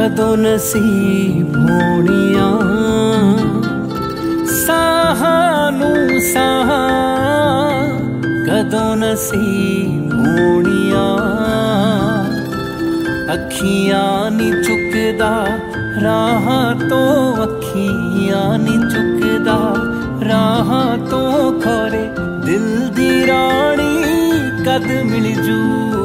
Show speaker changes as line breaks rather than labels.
ਕਦੋਂ ਨਸੀਬ ਹੋਣੀਆਂ ਸਾਹਾਂ ਨੂੰ ਸਾਹਾਂ, ਕਦੋਂ ਨਸੀਬ ਹੋਣੀਆਂ। ਅੱਖੀਆਂ ਨੀ ਚੁੱਕਦਾ ਰਾਹਾਂ ਤੋਂ, ਅੱਖੀਆਂ ਨੀ ਚੁੱਕਦਾ ਰਾਹਾਂ ਤੋਂ। ਖੋਰੇ ਦਿਲ ਦੀ ਰਾਣੀ ਕਦ ਮਿਲ ਜੂ।